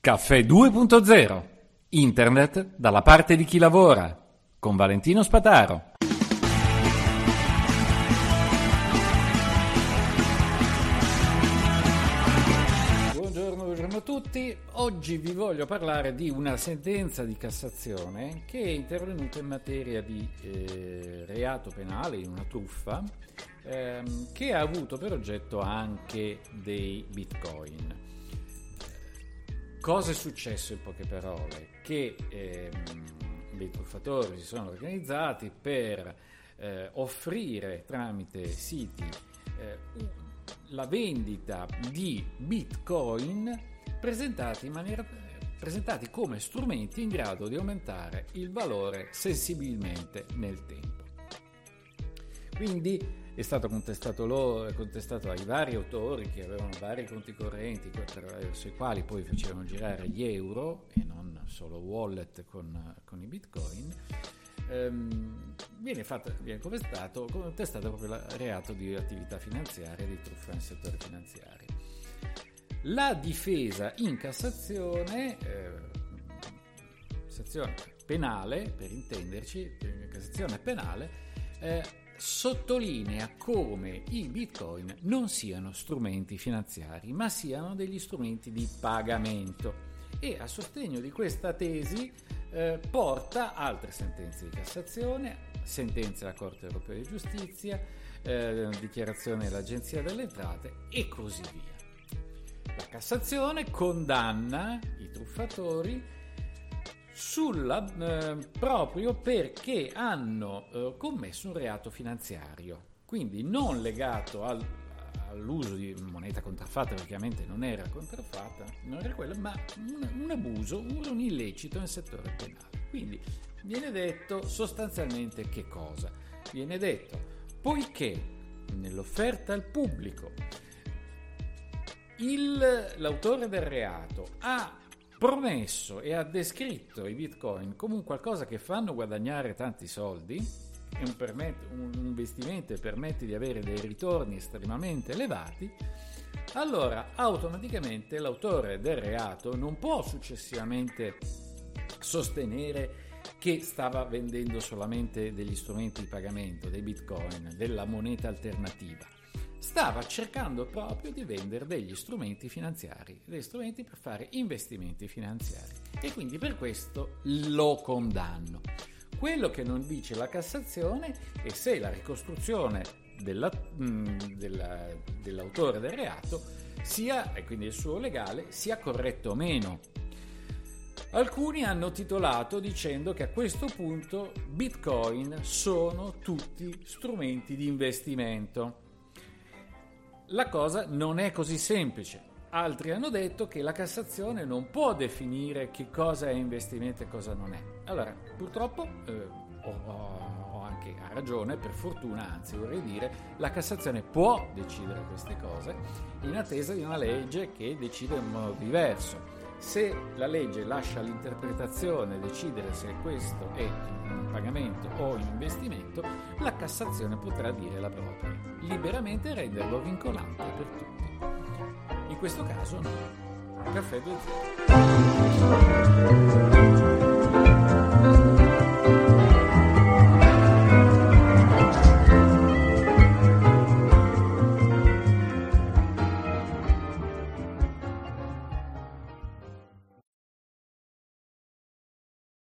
Caffè 2.0. Internet dalla parte di chi lavora. Con Valentino Spataro. Buongiorno a tutti. Oggi vi voglio parlare di una sentenza di Cassazione che è intervenuta in materia di reato penale, in una truffa, che ha avuto per oggetto anche dei bitcoin. Cosa è successo in poche parole? Che dei truffatori si sono organizzati per offrire tramite siti la vendita di bitcoin presentati come strumenti in grado di aumentare il valore sensibilmente nel tempo. Quindi è stato contestato ai vari autori che avevano vari conti correnti attraverso i quali poi facevano girare gli euro e non solo wallet con i bitcoin. Viene contestato proprio il reato di attività finanziaria, di truffa nel settore finanziario. La difesa in Cassazione penale, per intenderci, Cassazione penale, sottolinea come i bitcoin non siano strumenti finanziari, ma siano degli strumenti di pagamento, e a sostegno di questa tesi porta altre sentenze di Cassazione, sentenze della Corte Europea di Giustizia, dichiarazione dell'Agenzia delle Entrate e così via. La Cassazione condanna i truffatori proprio perché hanno commesso un reato finanziario, quindi non legato all'uso di moneta contraffatta, perché ovviamente non era contraffatta, non era quello, ma un abuso, un illecito nel settore penale. Quindi viene detto sostanzialmente che cosa? Viene detto, poiché nell'offerta al pubblico l'autore del reato ha promesso e ha descritto i bitcoin come un qualcosa che fanno guadagnare tanti soldi, un investimento e permette di avere dei ritorni estremamente elevati, allora automaticamente l'autore del reato non può successivamente sostenere che stava vendendo solamente degli strumenti di pagamento, dei bitcoin, della moneta alternativa. Stava cercando proprio di vendere degli strumenti finanziari, degli strumenti per fare investimenti finanziari, e quindi per questo lo condanno. Quello che non dice la Cassazione è se la ricostruzione dell'autore del reato sia, e quindi il suo legale, sia corretto o meno. Alcuni hanno titolato dicendo che a questo punto bitcoin sono tutti strumenti di investimento. La cosa non è così semplice. Altri hanno detto che la Cassazione non può definire che cosa è investimento e cosa non è. Allora, purtroppo, ho anche ragione, per fortuna, anzi vorrei dire, la Cassazione può decidere queste cose in attesa di una legge che decide in modo diverso. Se la legge lascia l'interpretazione decidere se questo è un pagamento o un investimento, la Cassazione potrà dire la propria, liberamente renderlo vincolante per tutti. In questo caso no. Caffè 2.0.